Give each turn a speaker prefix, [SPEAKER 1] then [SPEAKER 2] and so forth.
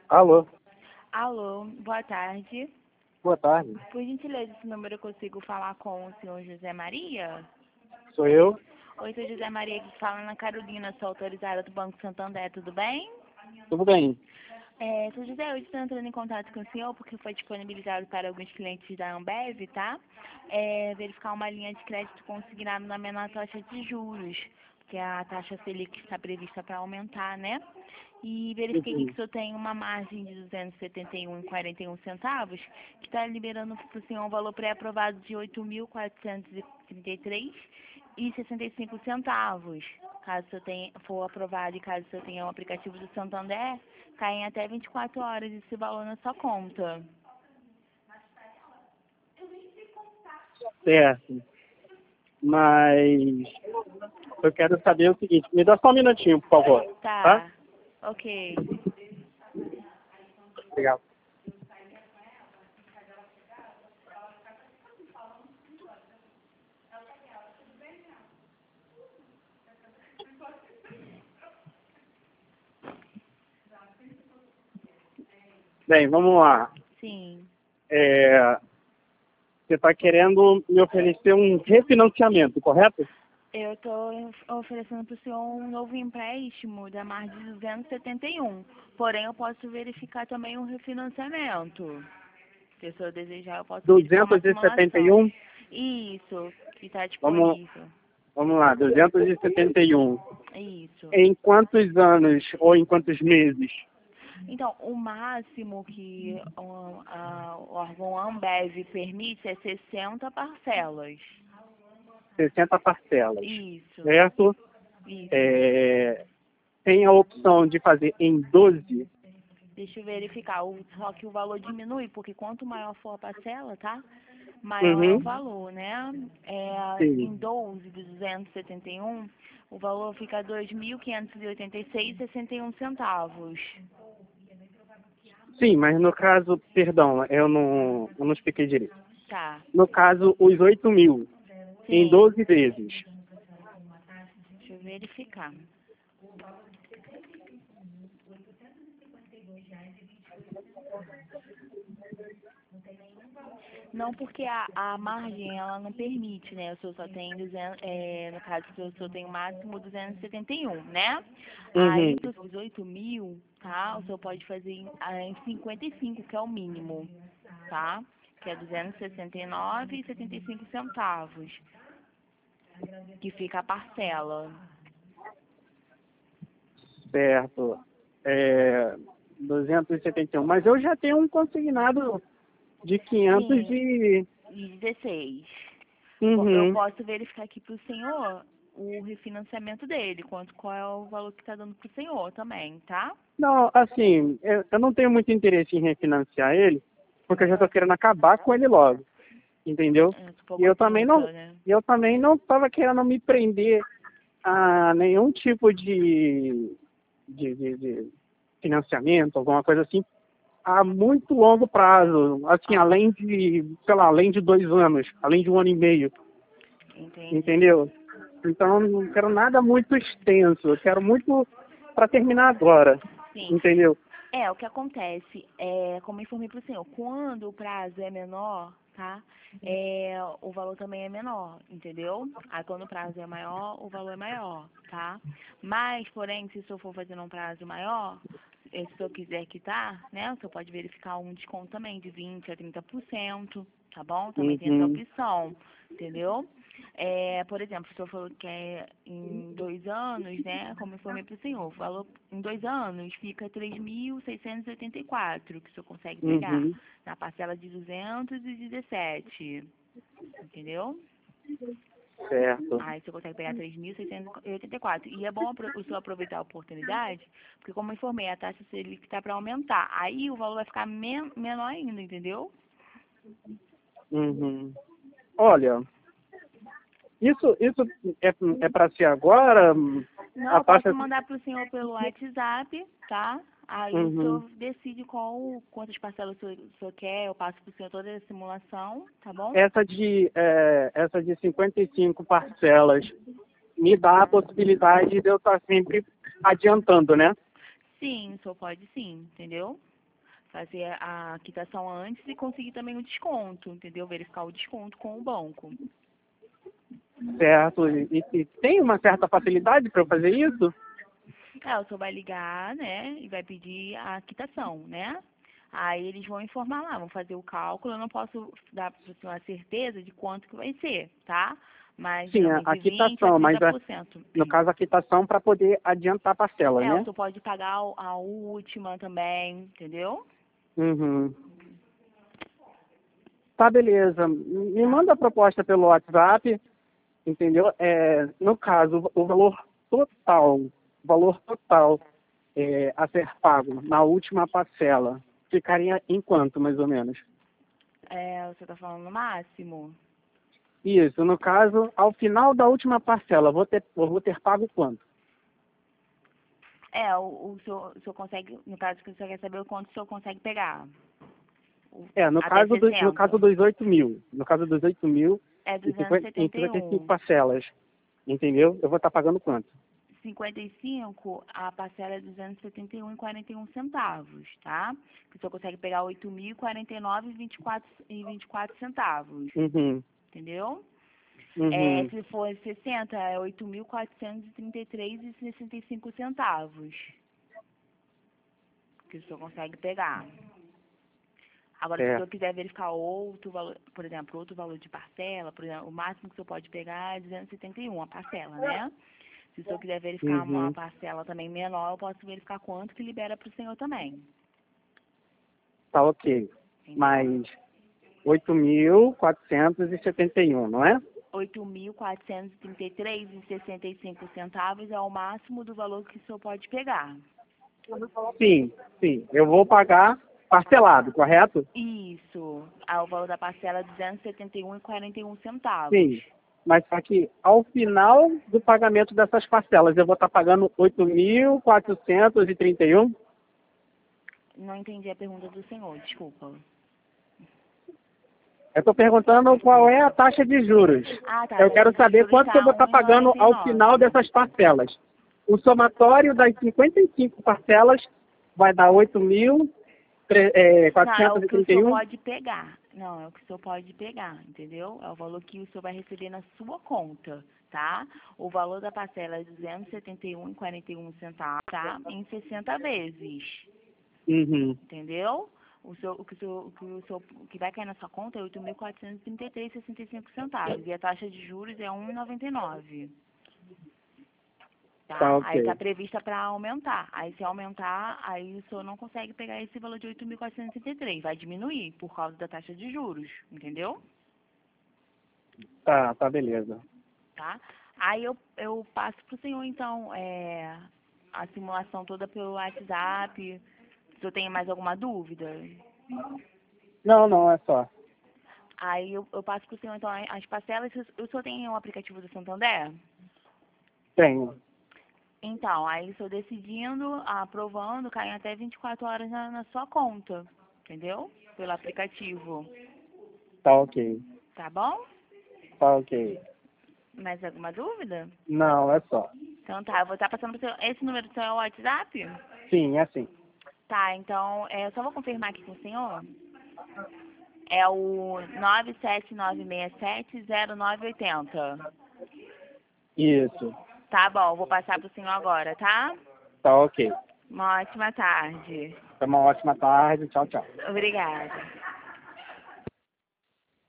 [SPEAKER 1] Alô,
[SPEAKER 2] Alô, boa tarde.
[SPEAKER 1] boa tarde.
[SPEAKER 2] Por gentileza, esse número eu consigo falar com o senhor José Maria?
[SPEAKER 1] Sou eu?
[SPEAKER 2] Oi, senhor José Maria, que fala na Carolina, sou autorizada do Banco Santander, tudo bem?
[SPEAKER 1] Tudo bem?
[SPEAKER 2] Senhor José, eu estou entrando em contato com o senhor porque foi disponibilizado para alguns clientes da Ambev, tá? Verificar uma linha de crédito consignado na menor taxa de juros, porque a taxa Selic está prevista para aumentar, né? E verifiquei aqui que
[SPEAKER 1] Uhum.
[SPEAKER 2] o senhor tem uma margem de 271,41 centavos, que está liberando para o senhor um valor pré-aprovado de 8.433,65 centavos. Caso o senhor for aprovado e caso o senhor tenha um aplicativo do Santander, cai em até 24 horas esse valor na sua conta.
[SPEAKER 1] Certo. Mas eu quero saber o seguinte, me dá só um minutinho, por favor. Tá?
[SPEAKER 2] Tá, ok.
[SPEAKER 1] Obrigado. Bem, vamos lá.
[SPEAKER 2] Sim.
[SPEAKER 1] Você está querendo me oferecer um refinanciamento, correto?
[SPEAKER 2] Eu estou oferecendo para o senhor um novo empréstimo da margem de 271. Porém, eu posso verificar também um refinanciamento. Se o senhor desejar, eu posso verificar uma simulação.
[SPEAKER 1] 271?
[SPEAKER 2] Isso, que está
[SPEAKER 1] Vamos,
[SPEAKER 2] disponível.
[SPEAKER 1] vamos lá, 271.
[SPEAKER 2] Isso.
[SPEAKER 1] Em quantos anos ou em quantos meses?
[SPEAKER 2] Então, o máximo que o órgão Ambev permite é 60 parcelas.
[SPEAKER 1] 60 parcelas,
[SPEAKER 2] Isso,
[SPEAKER 1] certo?
[SPEAKER 2] isso.
[SPEAKER 1] É, tem a opção de fazer em 12.
[SPEAKER 2] Deixa eu verificar. Só que o valor diminui, porque quanto maior for a parcela, tá? Maior é o
[SPEAKER 1] Uhum.
[SPEAKER 2] valor, né?
[SPEAKER 1] Sim.
[SPEAKER 2] Em 12 de 271, o valor fica 2.586,61 centavos.
[SPEAKER 1] Sim, mas no caso, perdão, eu não expliquei direito.
[SPEAKER 2] Tá.
[SPEAKER 1] No caso, os 8.000 em
[SPEAKER 2] Sim.
[SPEAKER 1] 12 vezes.
[SPEAKER 2] Deixa eu verificar. Não, porque a margem, ela não permite, né? O senhor só tem 200, no caso, o senhor tem o máximo 271, né?
[SPEAKER 1] Uhum.
[SPEAKER 2] Aí, para os 8.000, tá? O senhor pode fazer em 55, que é o mínimo, tá? Que é 269,75 centavos, que fica a parcela.
[SPEAKER 1] Certo. É, 271. Mas eu já tenho um consignado de 500
[SPEAKER 2] Sim,
[SPEAKER 1] de...
[SPEAKER 2] e 16. Eu
[SPEAKER 1] Uhum.
[SPEAKER 2] posso verificar aqui para o senhor o refinanciamento dele, qual é o valor que está dando para o senhor também, tá?
[SPEAKER 1] Não, assim, eu não tenho muito interesse em refinanciar ele, porque eu já estou querendo acabar com ele logo, entendeu?
[SPEAKER 2] É, se for
[SPEAKER 1] E eu
[SPEAKER 2] muito
[SPEAKER 1] também
[SPEAKER 2] luta,
[SPEAKER 1] não,
[SPEAKER 2] né?
[SPEAKER 1] e eu também não estava querendo me prender a nenhum tipo de financiamento, alguma coisa assim, a muito longo prazo, assim,
[SPEAKER 2] Ah,
[SPEAKER 1] além de, sei lá, além de 2 anos, além de 1 ano e meio,
[SPEAKER 2] entendi.
[SPEAKER 1] entendeu? Então, eu não quero nada muito extenso, eu quero muito para terminar agora,
[SPEAKER 2] Sim.
[SPEAKER 1] entendeu?
[SPEAKER 2] O que acontece, como eu informei para o senhor, quando o prazo é menor, tá? O valor também é menor, entendeu? Aí quando o prazo é maior, o valor é maior, tá? Mas, porém, se o senhor for fazer um prazo maior, se o senhor quiser quitar, né? O senhor pode verificar um desconto também de 20 a 30%, tá bom? Também tem essa
[SPEAKER 1] Uhum.
[SPEAKER 2] opção, entendeu? Por exemplo, se o senhor falou que é em 2 anos, né? Como eu informei para o senhor, falou em 2 anos fica 3.684 que o senhor consegue pegar
[SPEAKER 1] Uhum.
[SPEAKER 2] na parcela de 217, entendeu?
[SPEAKER 1] Certo.
[SPEAKER 2] Aí você consegue pegar 3.684. E é bom o senhor aproveitar a oportunidade, porque como eu informei, a taxa Selic está para aumentar. Aí o valor vai ficar menor ainda, entendeu?
[SPEAKER 1] Uhum. Olha, isso é para ser agora?
[SPEAKER 2] Não,
[SPEAKER 1] A
[SPEAKER 2] eu posso
[SPEAKER 1] taxa.
[SPEAKER 2] mandar para o senhor pelo WhatsApp, tá? Aí o
[SPEAKER 1] Uhum.
[SPEAKER 2] senhor decide quantas parcelas o senhor quer, eu passo para o senhor toda a simulação, tá bom?
[SPEAKER 1] Essa de 55 parcelas me dá a possibilidade de eu estar sempre adiantando, né?
[SPEAKER 2] Sim, o senhor pode sim, entendeu? fazer a quitação antes e conseguir também o desconto, entendeu? Verificar o desconto com o banco.
[SPEAKER 1] Certo. E tem uma certa facilidade para eu fazer isso?
[SPEAKER 2] O senhor vai ligar, né, e vai pedir a quitação, né? Aí eles vão informar lá, vão fazer o cálculo. Eu não posso dar para o senhor a certeza de quanto que vai ser, tá? Mas
[SPEAKER 1] Sim,
[SPEAKER 2] geralmente
[SPEAKER 1] a
[SPEAKER 2] de 20 a
[SPEAKER 1] quitação, mas
[SPEAKER 2] 30%.
[SPEAKER 1] no caso a quitação para poder adiantar a parcela,
[SPEAKER 2] O
[SPEAKER 1] né?
[SPEAKER 2] senhor pode pagar a última também, entendeu?
[SPEAKER 1] Uhum. Tá, beleza. Me manda a proposta pelo WhatsApp, entendeu? No caso, o valor total a ser pago na última parcela, ficaria em quanto, mais ou menos?
[SPEAKER 2] Você está falando no máximo?
[SPEAKER 1] Isso, no caso, ao final da última parcela, eu vou ter pago quanto?
[SPEAKER 2] O senhor consegue, no caso que o senhor quer saber o quanto o senhor consegue pegar.
[SPEAKER 1] No
[SPEAKER 2] Até
[SPEAKER 1] caso,
[SPEAKER 2] 60.
[SPEAKER 1] no caso dos 8 mil. No caso dos 8 mil,
[SPEAKER 2] É
[SPEAKER 1] em 55
[SPEAKER 2] 271.
[SPEAKER 1] parcelas, entendeu? Eu vou estar pagando quanto?
[SPEAKER 2] 55, a parcela é 271,41 centavos, tá? Que o senhor consegue pegar 8.049,24 centavos,
[SPEAKER 1] Uhum.
[SPEAKER 2] entendeu?
[SPEAKER 1] Uhum.
[SPEAKER 2] Se for 60, é 8.433,65 centavos que o senhor consegue pegar. Agora, se o senhor quiser verificar outro valor, por exemplo, outro valor de parcela, por exemplo, o máximo que o senhor pode pegar é 271 a parcela, né? Se o senhor quiser verificar uma parcela também menor, eu posso verificar quanto que libera para o senhor também.
[SPEAKER 1] Tá ok.
[SPEAKER 2] Entendeu?
[SPEAKER 1] Mas 8.471, não é?
[SPEAKER 2] 8.433,65 centavos é o máximo do valor que o senhor pode pegar.
[SPEAKER 1] Sim, sim. Eu vou pagar parcelado, correto?
[SPEAKER 2] Isso. O valor da parcela é 271,41 centavos.
[SPEAKER 1] Sim. Mas só que ao final do pagamento dessas parcelas, eu vou estar pagando 8.431?
[SPEAKER 2] Não entendi a pergunta do senhor, desculpa.
[SPEAKER 1] Eu estou perguntando qual é a taxa de juros.
[SPEAKER 2] Tá.
[SPEAKER 1] Eu quero saber quanto que eu vou estar pagando ao final dessas parcelas. O somatório das 55 parcelas vai dar 8.431?
[SPEAKER 2] Não, é o que o senhor pode pegar. Não, é o que o senhor pode pegar, entendeu? É o valor que o senhor vai receber na sua conta, tá? O valor da parcela é 271,41 centavos, tá? Em 60 vezes.
[SPEAKER 1] Uhum.
[SPEAKER 2] Entendeu? O que vai cair na sua conta é 8.433,65 centavos. E a taxa de juros é 1,99. Tá?
[SPEAKER 1] Ok.
[SPEAKER 2] Aí está prevista para aumentar. Aí se aumentar, aí o senhor não consegue pegar esse valor de 8.433. Vai diminuir por causa da taxa de juros, entendeu?
[SPEAKER 1] Tá, beleza.
[SPEAKER 2] Tá? Aí eu passo para o senhor, então, a simulação toda pelo WhatsApp. Se o senhor tem mais alguma dúvida?
[SPEAKER 1] Não, é só.
[SPEAKER 2] Aí eu passo para o senhor, então, as parcelas. O senhor tem o aplicativo do Santander?
[SPEAKER 1] Tenho.
[SPEAKER 2] Então, aí o senhor decidindo, aprovando, cai até 24 horas na sua conta, entendeu? Pelo aplicativo.
[SPEAKER 1] Tá ok.
[SPEAKER 2] Tá bom?
[SPEAKER 1] Tá ok.
[SPEAKER 2] Mais alguma dúvida?
[SPEAKER 1] Não, é só.
[SPEAKER 2] Então tá, eu vou estar passando para o senhor. Esse número do senhor é o WhatsApp?
[SPEAKER 1] Sim, é assim.
[SPEAKER 2] Tá, então, eu só vou confirmar aqui com o senhor. É o 979670980.
[SPEAKER 1] Isso.
[SPEAKER 2] Tá bom, vou passar para o senhor agora, tá?
[SPEAKER 1] Tá ok.
[SPEAKER 2] Uma ótima tarde.
[SPEAKER 1] Uma ótima tarde. Tchau, tchau.
[SPEAKER 2] Obrigada.